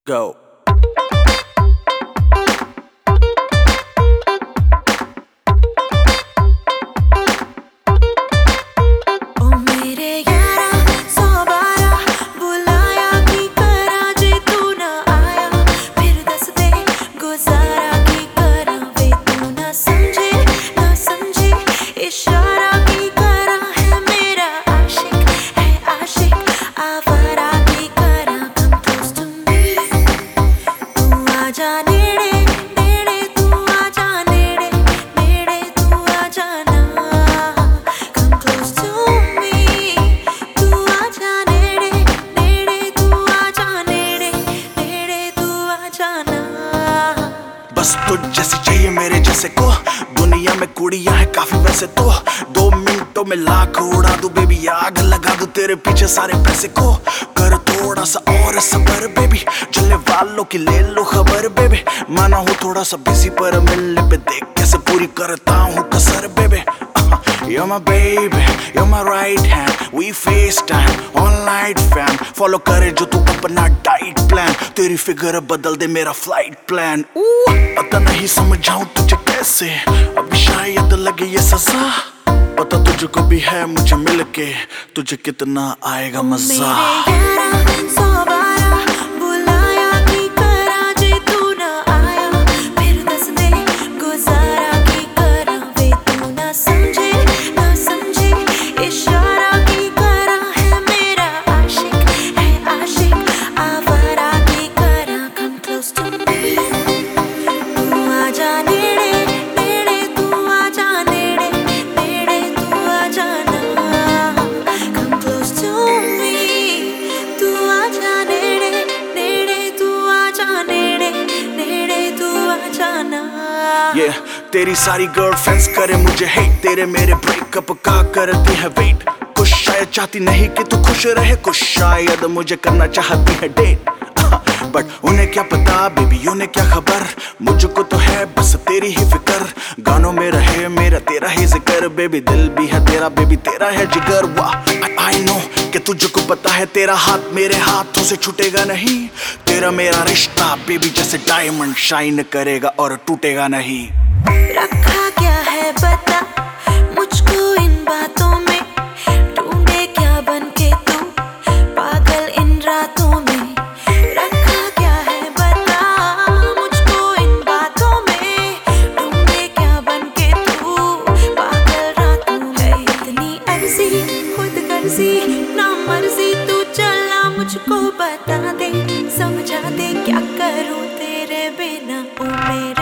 Go. बस तुझ जैसी चाहिए मेरे जैसे को, दुनिया में कुड़ियां है काफी वैसे तो 2 मिनटों में लाख उड़ा दूं बेबी, आग लगा दूं तेरे पीछे सारे पैसे को। कर थोड़ा सा और सबर बेबी, चलने वालों की ले लो खबर बेबी। माना हूँ थोड़ा सा बिजी पर मिलने पे देख कैसे पूरी करता हूँ कसर baby. You're my baby, you're my right hand, we FaceTime, online fam। Follow करे जो तू अपना डाइट प्लान, तेरी फिगर बदल दे मेरा फ्लाइट प्लान। पता नहीं समझाऊं तुझे कैसे, अभी शायद लगे ये सजा। पता तुझको भी है मुझे मिलके, तुझे कितना आएगा मजा। Yeah, तेरी सारी गर्लफ्रेंड्स करे मुझे हेट, तेरे मेरे ब्रेकअप का करती है वेट। कुछ शायद चाहती नहीं कि तू खुश रहे, कुछ शायद मुझे करना चाहती है डेट। बट उन्हें क्या पता बेबी, उन्हें क्या खबर, मुझको तो है बस तेरी ही फिक्र। गानों में रहे मेरा तेरा ही जिक्र बेबी, दिल भी है तेरा बेबी, तेरा है जिगर। वाह आई नो कि तुझको पता है तेरा हाथ मेरे हाथों से छूटेगा नहीं। तेरा मेरा रिश्ता बेबी जैसे डायमंड शाइन करेगा और टूटेगा नहीं। रखा क्या है बता मुझको इन बातों में, ढूंढे क्या बन के तू पागल इन रातों में। रखा क्या है बता मुझको इन बातों में, ढूंढे क्या बन के तू पागल रातों में। इतनी अर्जी खुद गर्जी ना मर्जी, तू चलना मुझको बता दे, समझा दे क्या करूं तेरे बिना ओ मेरे।